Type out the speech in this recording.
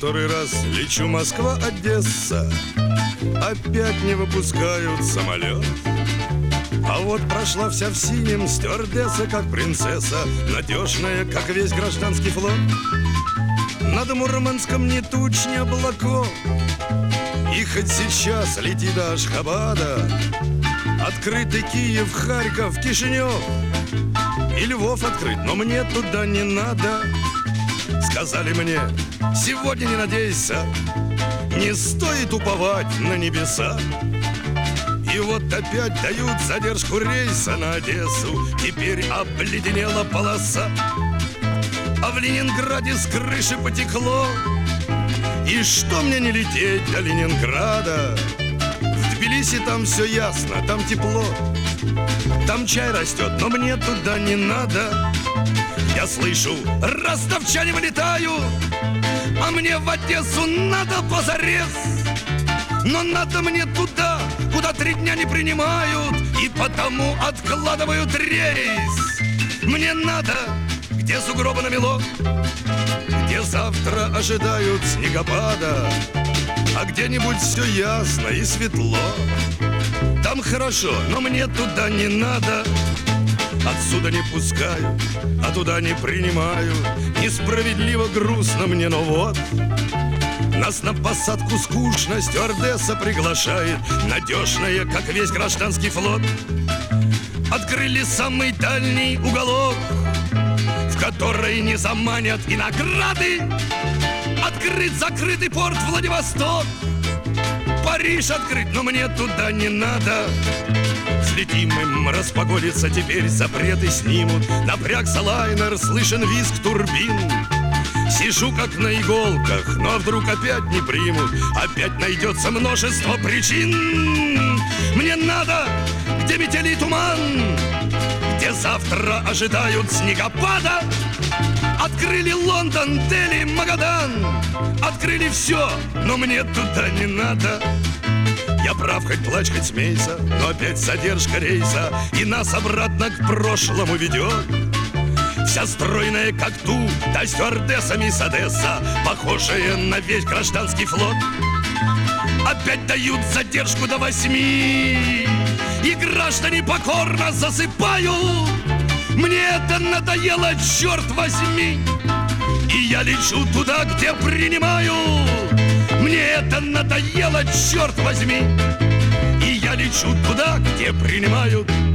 который раз лечу Москва-Одесса, опять не выпускают самолет. А вот прошла вся в синем стюардесса, как принцесса, надежная, как весь гражданский флот. Над Мурманском ни туч, ни облаков, и хоть сейчас лети до Ашхабада, открытый Киев, Харьков, Кишинев и Львов открыт, но мне туда не надо. Сказали мне: сегодня не надейся, не стоит уповать на небеса. И вот опять дают задержку рейса на Одессу, теперь обледенела полоса. А в Ленинграде с крыши потекло. И что мне не лететь до Ленинграда? В Тбилиси там все ясно, там тепло, там чай растет, но мне туда не надо. Я слышу, ростовчане вылетают, а мне в Одессу надо позарез. Но надо мне туда, куда 3 дня не принимают, и потому откладывают рейс. Мне надо, где сугробы намело, где завтра ожидают снегопада, а где-нибудь все ясно и светло. Там хорошо, но мне туда не надо. Отсюда не пускают, а туда не принимают. Несправедливо грустно мне, но вот нас на посадку скучно стюардесса приглашает, надежная, как весь гражданский флот. Открыли самый дальний уголок, в который не заманят и награды. Открыт закрытый порт Владивосток, Париж открыт, но мне туда не надо. Взлетим им, распогодится, теперь запреты снимут. Напрягся лайнер, слышен визг турбин. Сижу как на иголках, но вдруг опять не примут. Опять найдется множество причин. Мне надо, где метели и туман, где завтра ожидают снегопада. Открыли Лондон, Дели, Магадан, открыли все, но мне туда не надо. Я прав, хоть плачь, хоть смейся, но опять задержка рейса, и нас обратно к прошлому ведет. Вся стройная, как ту, да стюардессами с Одесса, похожая на весь гражданский флот. Опять дают задержку до 8, и граждане покорно засыпают. Мне это надоело, черт возьми, и я лечу туда, где принимают. Мне это надоело, черт возьми, и я лечу туда, где принимают.